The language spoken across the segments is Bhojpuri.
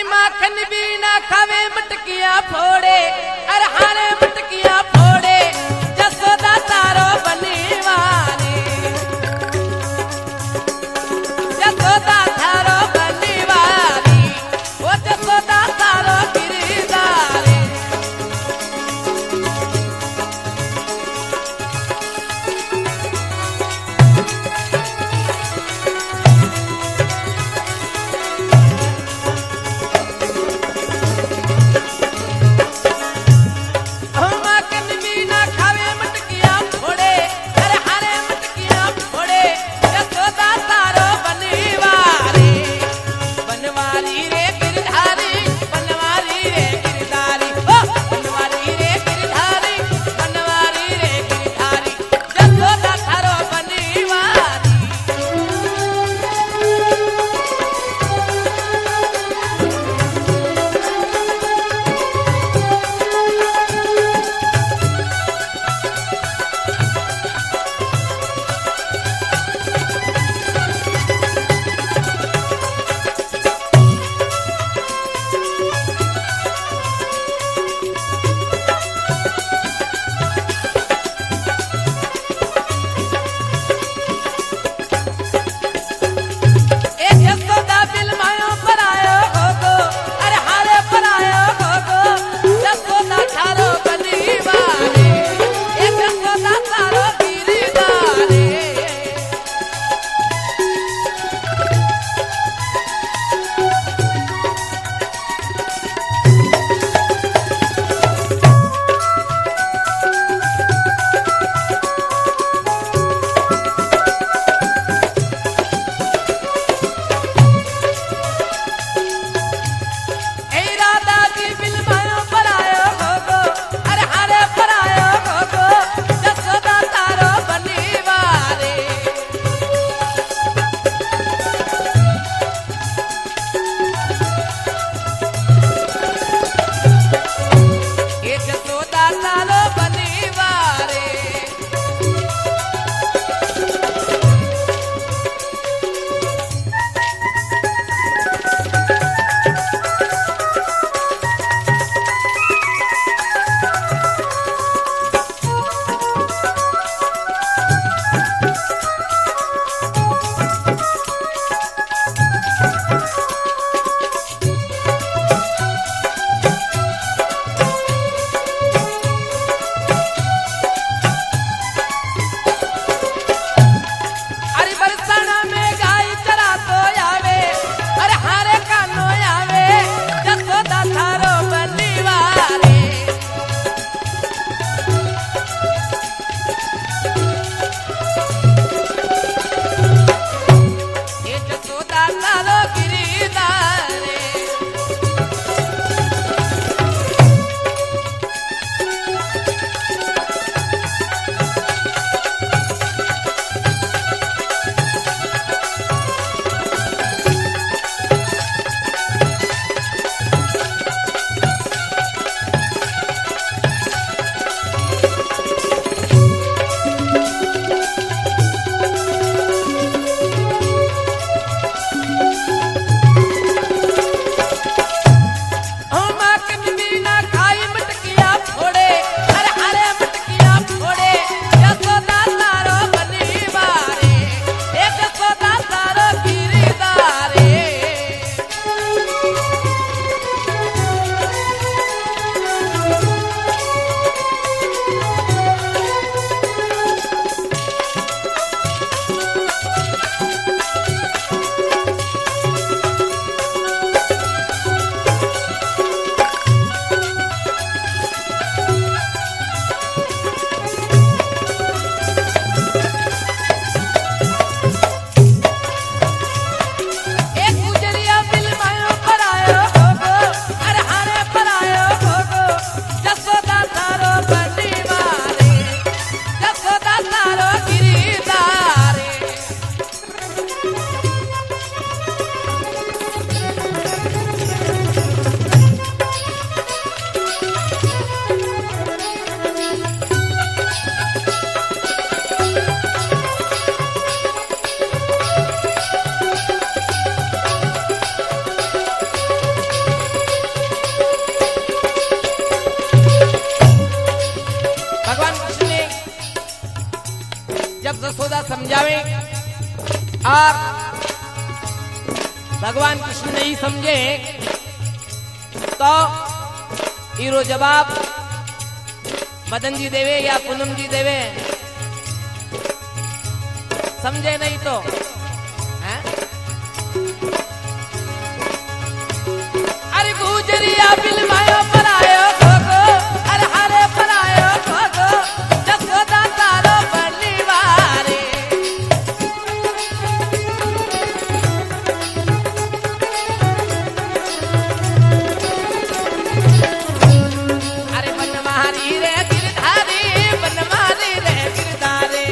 अरे माखन भी ना खावे मटकियां फोड़े अरे हारे मटकियां फोड़े जसोदा तारो बनीवानी जसोदा तारो बनीवानी वो जसोदा तारो गिरदारी माखन जब जसोदा समझावे और भगवान कृष्ण नहीं समझे तो ईरो जवाब मदन जी देवे या पूनम जी देवे, समझे नहीं तो है? अरे गुजरिया बिल मायो पर आयो गोगो, अरे हरे पर आयो गोगो, जसोदा तारो बनिवारे। अरे बनमारी रे गिरधारी, बनमारी रे गिरधारी।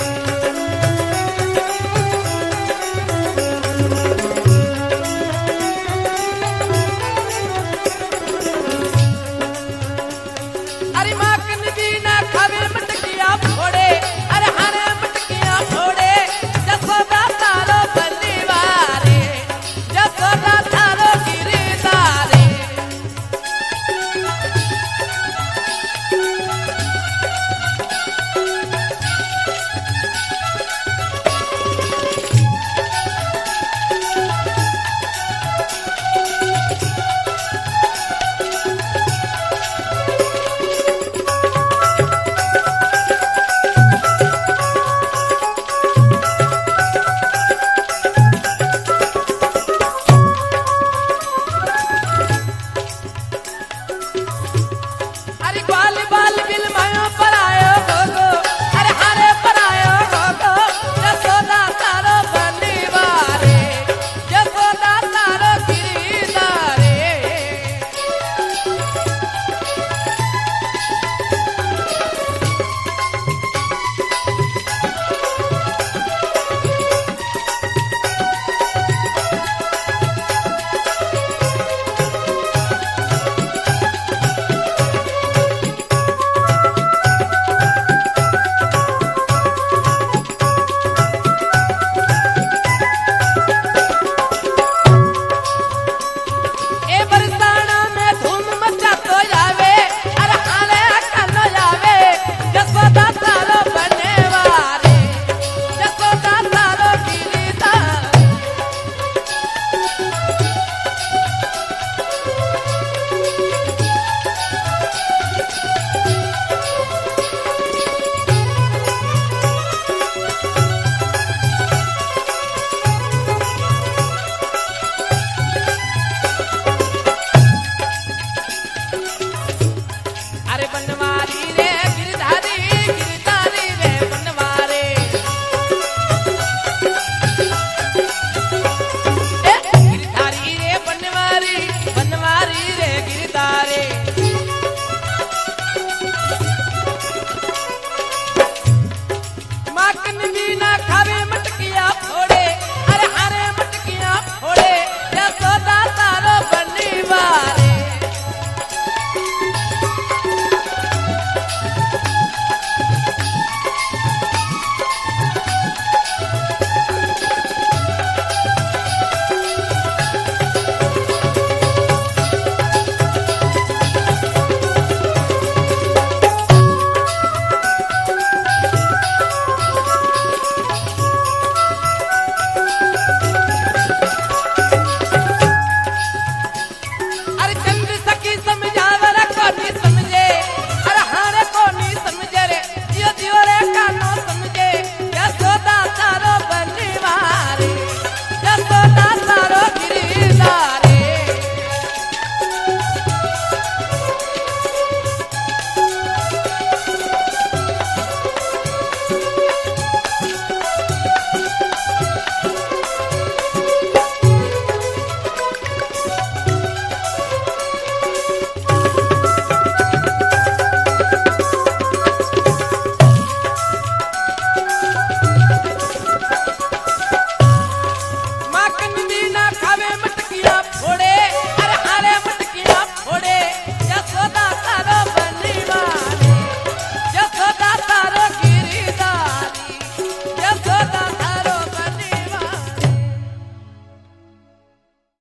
अरे माखन भी ना खावे मटकिया फोड़े, अरे हरे मटकिया फोड़े, जसोदा तारो बनिवारे, जसोदा तारो गिरधारी। अरे बाल बाल बिल मायो पर आयो गोगो, अरे हरे पर आयो गोगो, जसोदा तारो बनिवारे, जसोदा तारो गिरधारी। ए बरसाना में धूम मचातो जावे, अरे हाले कानो जावे, जसोदा तारो बनिवारे, जसोदा तारो गिरधारी। अरे बनवारी रे गिरधारी, गिरधारी रे बनवारे। ए गिरधारी रे बनवारी, बनवारी रे गिरधारी। माखन भी ना खावे